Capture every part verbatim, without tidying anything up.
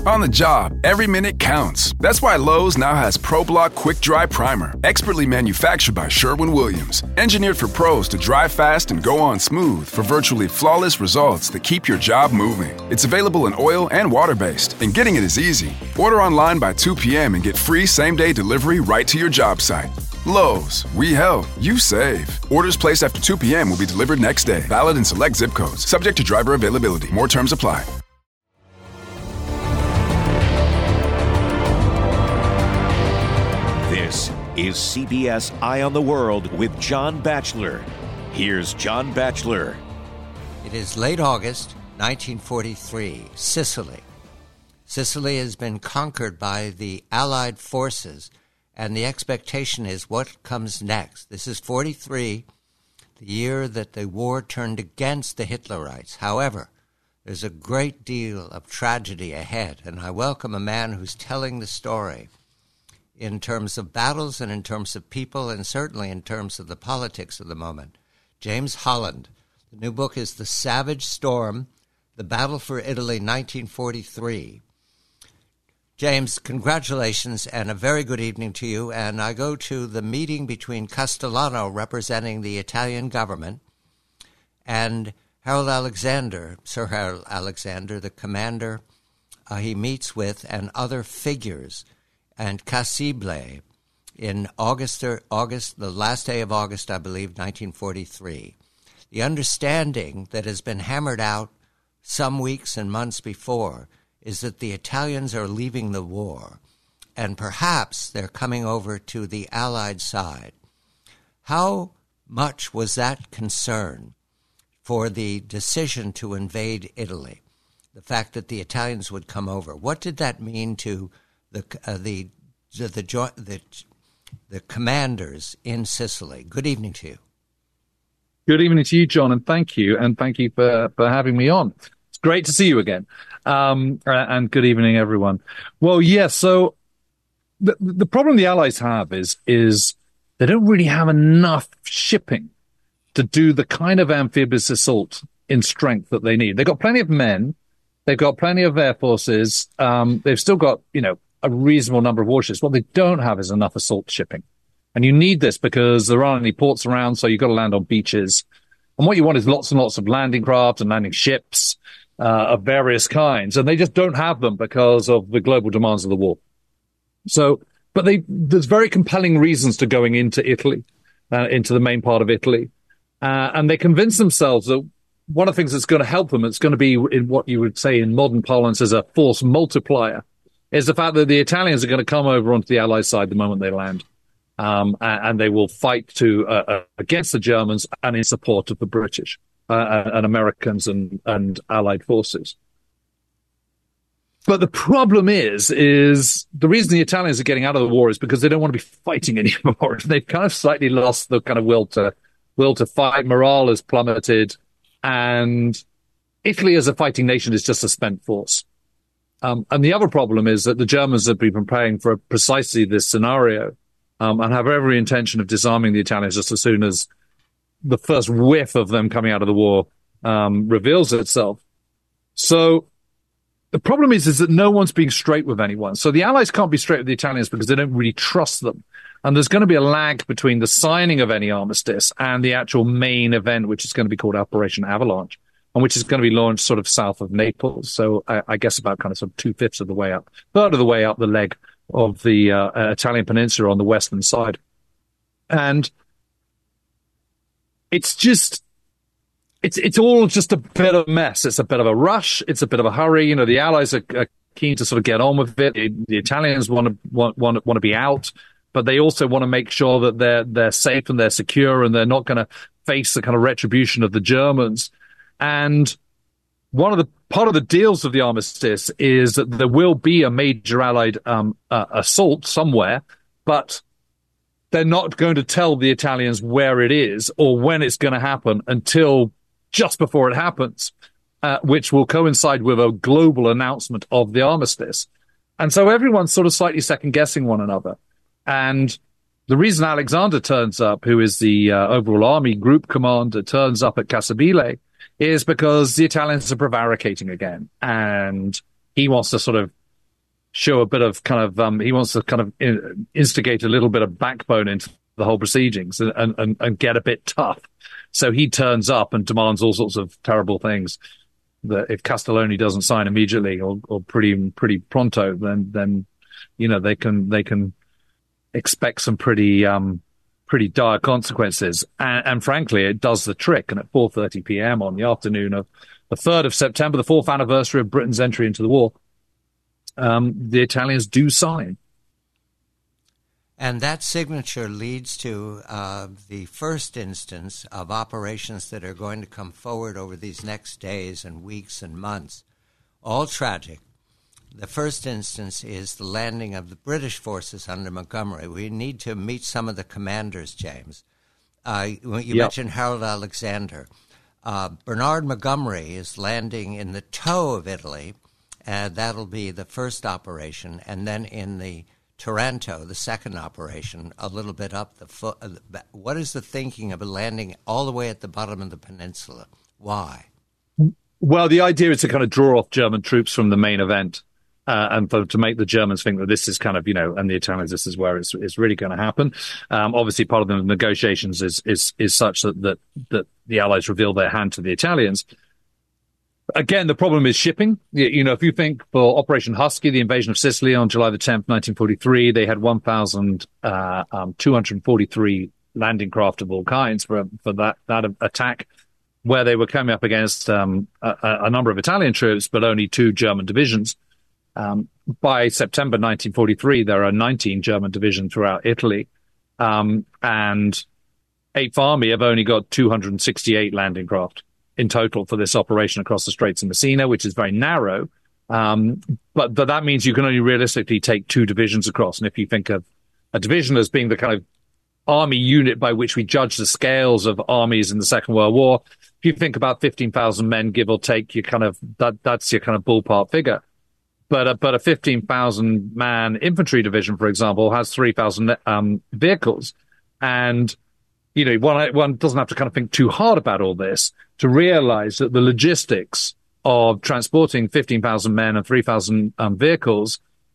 On the job, every minute counts. That's why Lowe's now has ProBlock Quick Dry Primer, expertly manufactured by Sherwin-Williams. Engineered for pros to dry fast and go on smooth for virtually flawless results that keep your job moving. It's available in oil and water-based, and getting it is easy. Order online by two p.m. and get free same-day delivery right to your job site. Lowe's, we help, you save. Orders placed after two p.m. will be delivered next day. Valid in select zip codes. Subject to driver availability. More terms apply. This is C B S Eye on the World with John Batchelor. Here's John Batchelor. It is late August, nineteen forty-three, Sicily. Sicily has been conquered by the Allied forces, and the expectation is what comes next. This is forty-three, the year that the war turned against the Hitlerites. However, there's a great deal of tragedy ahead, and I welcome a man who's telling the story in terms of battles and in terms of people and certainly in terms of the politics of the moment. James Holland. The new book is The Savage Storm, The Battle for Italy, nineteen forty-three. James, congratulations and a very good evening to you. And I go to the meeting between Castellano, representing the Italian government, and Harold Alexander, Sir Harold Alexander, the commander uh, he meets with, and other figures, and Cassible in August, or August, the last day of August, I believe, nineteen forty-three. The understanding that has been hammered out some weeks and months before is that the Italians are leaving the war, and perhaps they're coming over to the Allied side. How much was that concern for the decision to invade Italy, the fact that the Italians would come over? What did that mean to the uh, the the the, jo- the the commanders in Sicily? Good evening to you. Good evening to you, John, and thank you, and thank you for, for having me on. It's great to see you again, um, and good evening, everyone. Well, yes, yeah, so the the problem the Allies have is is they don't really have enough shipping to do the kind of amphibious assault in strength that they need. They've got plenty of men, they've got plenty of air forces, um, they've still got, you know, a reasonable number of warships. What they don't have is enough assault shipping. And you need this because there aren't any ports around, so you've got to land on beaches. And what you want is lots and lots of landing craft and landing ships uh, of various kinds. And they just don't have them because of the global demands of the war. So, but they, there's very compelling reasons to going into Italy, uh, into the main part of Italy. Uh, and they convince themselves that one of the things that's going to help them, it's going to be in what you would say in modern parlance as a force multiplier, is the fact that the Italians are going to come over onto the Allied side the moment they land. Um, and they will fight to uh, uh, against the Germans and in support of the British uh, and Americans and, and Allied forces. But the problem is, is the reason the Italians are getting out of the war is because they don't want to be fighting anymore. They've kind of slightly lost the kind of will to will to fight. Morale has plummeted, and Italy as a fighting nation is just a spent force. Um, and the other problem is that the Germans have been preparing for precisely this scenario. Um, and have every intention of disarming the Italians just as soon as the first whiff of them coming out of the war um, reveals itself. So the problem is, is that no one's being straight with anyone. So the Allies can't be straight with the Italians because they don't really trust them. And there's going to be a lag between the signing of any armistice and the actual main event, which is going to be called Operation Avalanche, and which is going to be launched sort of south of Naples. So I, I guess about kind of sort of two-fifths of the way up, third of the way up the leg of the uh, uh, Italian peninsula on the western side. And it's just, it's it's all just a bit of a mess. It's a bit of a rush. It's a bit of a hurry. You know, the Allies are, are keen to sort of get on with it. The, the Italians want to want, want, want to be out, but they also want to make sure that they're, they're safe and they're secure and they're not going to face the kind of retribution of the Germans. And one of the part of the deals of the armistice is that there will be a major Allied um, uh, assault somewhere, but they're not going to tell the Italians where it is or when it's going to happen until just before it happens, uh, which will coincide with a global announcement of the armistice. And so everyone's sort of slightly second-guessing one another. And the reason Alexander turns up, who is the uh, overall army group commander, turns up at Cassibile is because the Italians are prevaricating again. And he wants to sort of show a bit of kind of, um, he wants to kind of instigate a little bit of backbone into the whole proceedings and, and, and get a bit tough. So he turns up and demands all sorts of terrible things that if Castelloni doesn't sign immediately or, or pretty, pretty pronto, then, then, you know, they can, they can expect some pretty, um, pretty dire consequences. And, and frankly, it does the trick. And at four thirty p.m. on the afternoon of the third of September, the fourth anniversary of Britain's entry into the war, um, the Italians do sign. And that signature leads to uh, the first instance of operations that are going to come forward over these next days and weeks and months, all tragic. The first instance is the landing of the British forces under Montgomery. We need to meet some of the commanders, James. Uh, you yep. mentioned Harold Alexander. Uh, Bernard Montgomery is landing in the toe of Italy, and that'll be the first operation, and then in the Taranto, the second operation, a little bit up the foot. What is the thinking of landing all the way at the bottom of the peninsula? Why? Well, the idea is to kind of draw off German troops from the main event uh, and for, to make the Germans think that this is kind of, you know, and the Italians, this is where it's, it's really going to happen. Um, obviously, part of the negotiations is is is such that, that that the Allies reveal their hand to the Italians. Again, the problem is shipping. You, you know, if you think for Operation Husky, the invasion of Sicily on July the tenth, nineteen forty-three, they had one thousand two hundred forty-three landing craft of all kinds for for that that attack, where they were coming up against um, a, a number of Italian troops, but only two German divisions. Um, by September nineteen forty-three, there are nineteen German divisions throughout Italy, um, and Eighth Army have only got two hundred sixty-eight landing craft in total for this operation across the Straits of Messina, which is very narrow. Um, but, but that means you can only realistically take two divisions across. And if you think of a division as being the kind of army unit by which we judge the scales of armies in the Second World War, if you think about fifteen thousand men, give or take, you kind of, that, that's your kind of ballpark figure. But a, but a fifteen thousand man infantry division, for example, has three thousand um, vehicles. And, you know, one, one doesn't have to kind of think too hard about all this to realize that the logistics of transporting fifteen thousand men and three thousand um, vehicles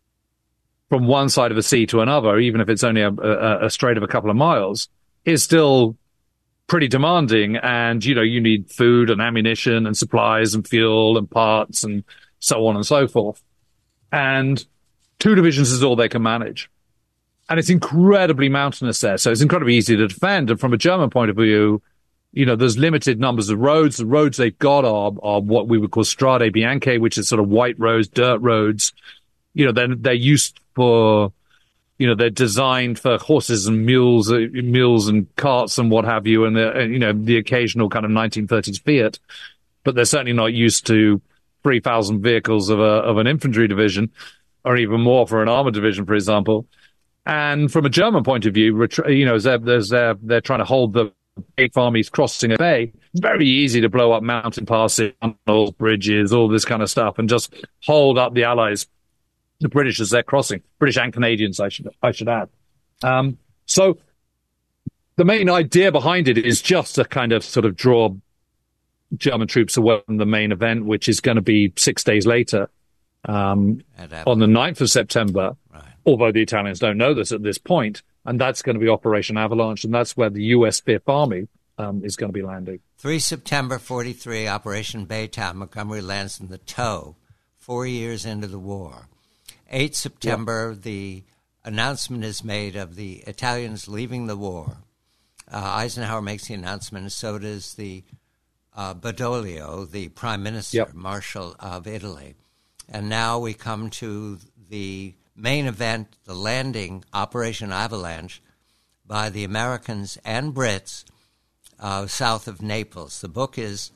from one side of the sea to another, even if it's only a, a, a strait of a couple of miles, is still pretty demanding. And, you know, you need food and ammunition and supplies and fuel and parts and so on and so forth. And two divisions is all they can manage. And it's incredibly mountainous there, so it's incredibly easy to defend. And from a German point of view, you know, there's limited numbers of roads. The roads they've got are, are what we would call strade bianche, which is sort of white roads, dirt roads. You know, they're, they're used for, you know, they're designed for horses and mules, uh, mules and carts and what have you, and, the, you know, the occasional kind of nineteen thirties Fiat. But they're certainly not used to three thousand vehicles of a of an infantry division, or even more for an armored division, for example. And from a German point of view, you know, there's, they're, they're trying to hold the Eighth Army's crossing a bay. It's very easy to blow up mountain passes, tunnels, bridges, all this kind of stuff, and just hold up the Allies, the British, as they're crossing. British and Canadians, I should I should add. Um, so the main idea behind it is just to kind of sort of draw German troops away from the main event, which is going to be six days later, um, on the ninth of September. Right. Although the Italians don't know this at this point, and that's going to be Operation Avalanche, and that's where the U S Fifth Army um, is going to be landing. the third of September forty-three, Operation Baytown, Montgomery lands in the toe, four years into the war. the eighth of September, yeah. the announcement is made of the Italians leaving the war. Uh, Eisenhower makes the announcement, and so does the uh, Badoglio, the Prime Minister, yep. Marshal of Italy. And now we come to the main event, the landing, Operation Avalanche, by the Americans and Brits uh, south of Naples. The book is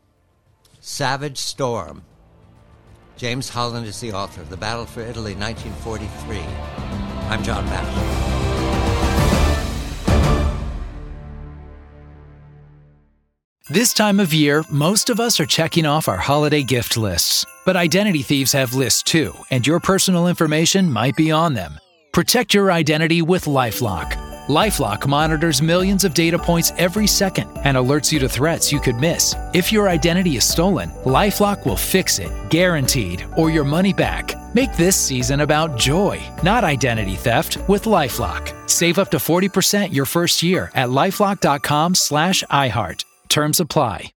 Savage Storm. James Holland is the author. The Battle for Italy, nineteen forty-three. I'm John Batchelor. This time of year, most of us are checking off our holiday gift lists. But identity thieves have lists too, and your personal information might be on them. Protect your identity with LifeLock. LifeLock monitors millions of data points every second and alerts you to threats you could miss. If your identity is stolen, LifeLock will fix it, guaranteed, or your money back. Make this season about joy, not identity theft, with LifeLock. Save up to forty percent your first year at LifeLock.com slash iHeart. Terms apply.